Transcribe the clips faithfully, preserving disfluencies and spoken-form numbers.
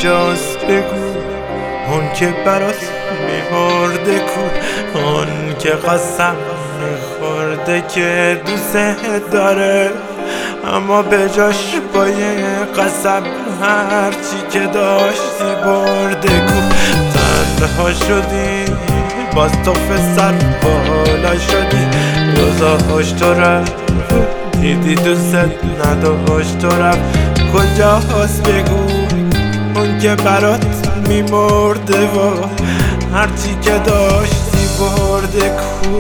کجاست بگو اون که برات میمرده کو، اون که قسم میخورده که دوست داره اما به جاش با یه قسم هرچی که داشتی برده کو. تنها شدی باز تو سر بالا شدی، روزاش تو رفت دیدی دوست نداشت تو رفت. کجاست بگو اون که برات میمرده و هرچی که داشتی برده کو.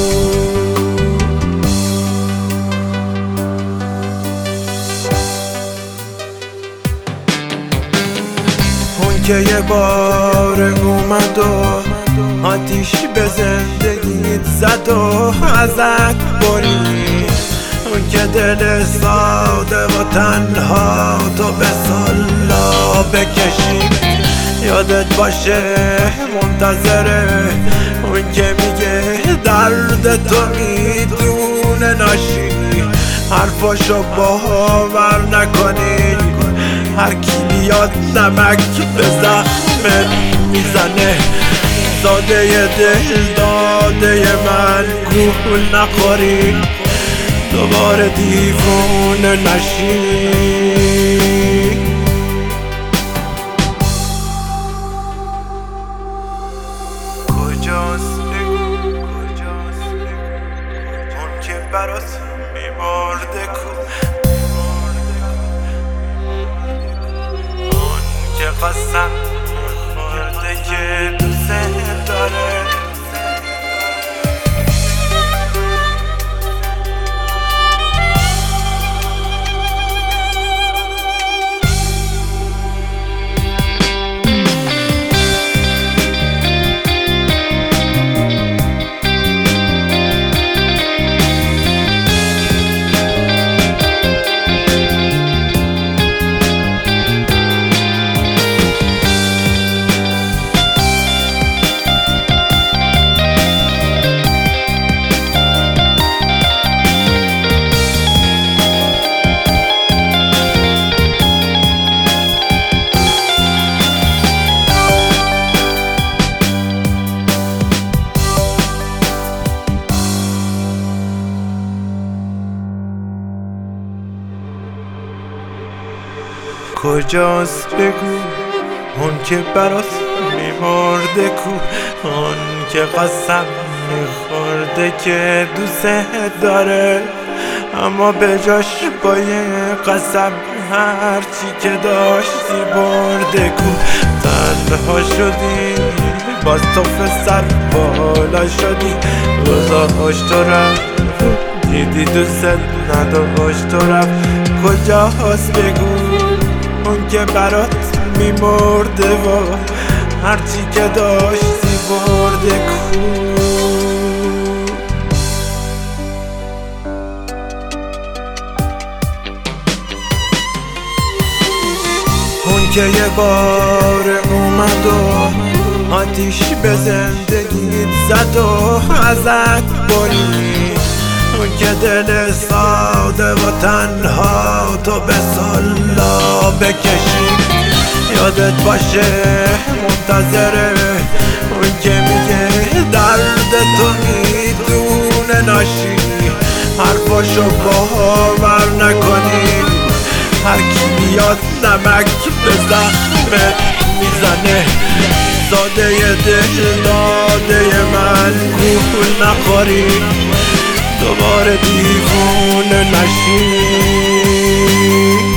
اون که یه بار اومد و آتیش به زندگیت زد و ازت برید، اون که دل ساده و تنها تو به سلا بکشید. یادت باشه منتظره اون که میگه درد تو میدونه ناشی، حرفاشو باور نکنی. هر کی بیاد نمک به زخمت میزنه، زاده دل داده من گول نخوری، دوباره دیوونه نشی. کجاست بگو کجاست بگو اون که برات میمرده کو، اون که قسم میخورده که دوست داره. کجاست بگو اون که برات میمرده کو، اون که قسم میخورده که دوست داره اما به جاش با یه قسم هرچی که داشتی برده کو. تنها شدی باز تو سر بالا شدی، روزاش تو رفت دیدی دوست نداشت تو رفت. کجاست بگو اون که برات میمرده و هرچی که داشتی برده کو. اون که یه بار اومد و آتیش به زندگیت زد و ازت برید، اون که دل ساده و تنها تو به سلا بکشید. یادت باشه منتظره اون که میگه درد تو میدونه ناشی، حرفاشو باور نکنی. هر کی بیاد نمک به زخمت میزنه، زاده دل داده من گول نخوری، دوباره دیوونه نشی.